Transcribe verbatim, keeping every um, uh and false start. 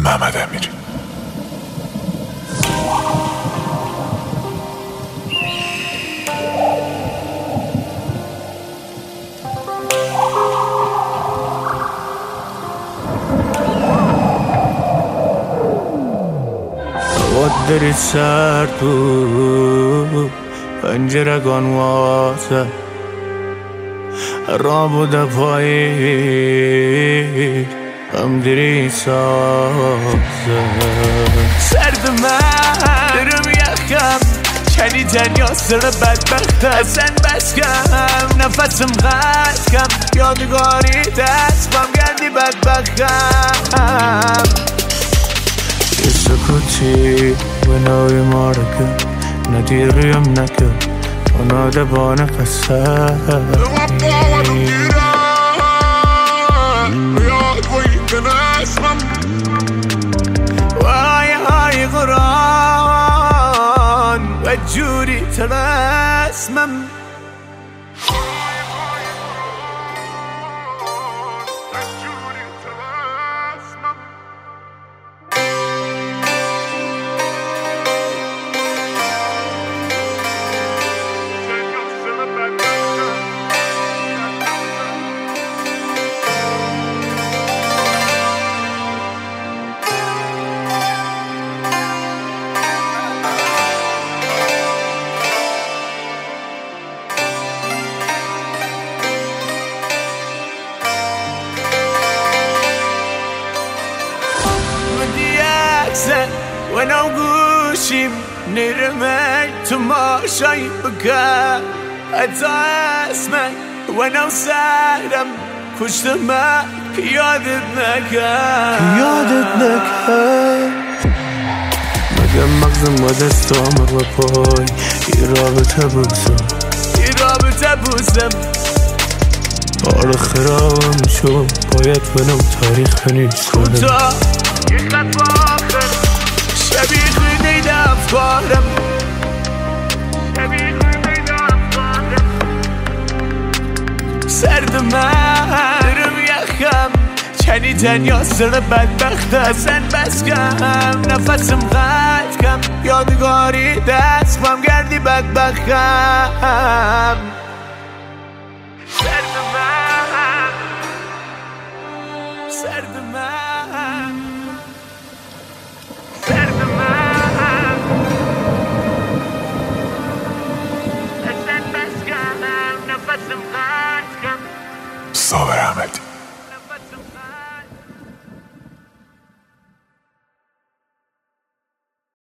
محمد امیری. داری سرد بود پنجره گان واسه را بوده پایی هم داری سازه سرد من درم یخم شنیدن یا سر بدبختم اصلا بس کم نفسم قد کم یادگاری دستم گردی بدبختم یه سکوتی و نوی مارکه ندیریم نکه اونا دبانه قصه وای های قرآن و جوری ترسمم و نو گوشیم نرمه تماشایی بکن حتی اسمه و نو سرم کشت من که یادت نکن یادت نکن مگه مغزم و دستام و پای یه رابطه بوزم یه رابطه بوزم آره خرابم شد باید منم تاریخ بنویس کنم کوتا یه خط آخر شبیه نیده افکارم شبیه نیده افکارم سرد من درم یخم چنیدن یا سر بدبختم اصلا بس کم نفسم قد کم یادگاری دستم گردی بدبختم سرد من سرد من